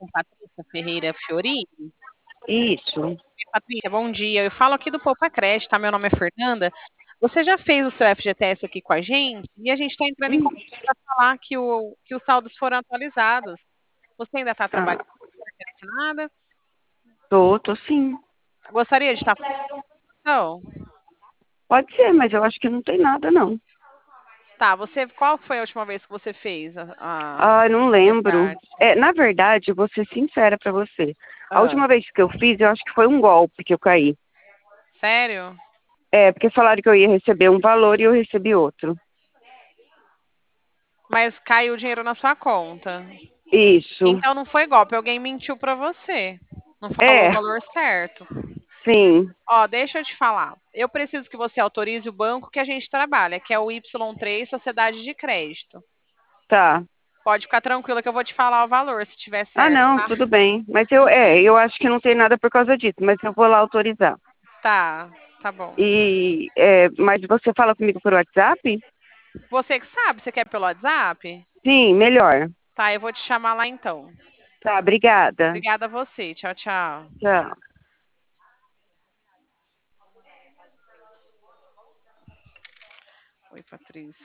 com Patrícia Ferreira Fiorini? Isso. Patrícia, bom dia. Eu falo aqui do Poupa Creche, tá? Meu nome é Fernanda. Você já fez o seu FGTS aqui com a gente? E a gente está entrando em Hum, contato para falar que os saldos foram atualizados. Você ainda está trabalhando ah, com carteira assinada? tô sim. Gostaria de estar falando? Pode ser, mas eu acho que não tem nada, não. Tá, qual foi a última vez que você fez Ah, não o lembro. resgate? Na verdade, eu vou ser sincera pra você. A Ah, última vez que eu fiz, eu acho que foi um golpe que eu caí. sério? Porque falaram que eu ia receber um valor e eu recebi outro. Mas caiu o dinheiro na sua conta. Isso. Então não foi golpe, alguém mentiu para você. Não falou o É, valor certo. sim, Ó, deixa eu te falar. Eu preciso que você autorize o banco que a gente trabalha, que é o Y3 Sociedade de Crédito. tá. Pode ficar tranquila que eu vou te falar o valor, se tiver Ah, certo, não, tá? tudo bem. Mas eu acho que não tem nada por causa disso, mas eu vou lá autorizar. Tá, tá bom. Mas você fala comigo por WhatsApp? Você que sabe, você quer pelo WhatsApp? Sim, melhor. Tá, eu vou te chamar lá então. Tá, obrigada. Obrigada a você. Tchau, tchau. Tchau. Oi, Patrícia.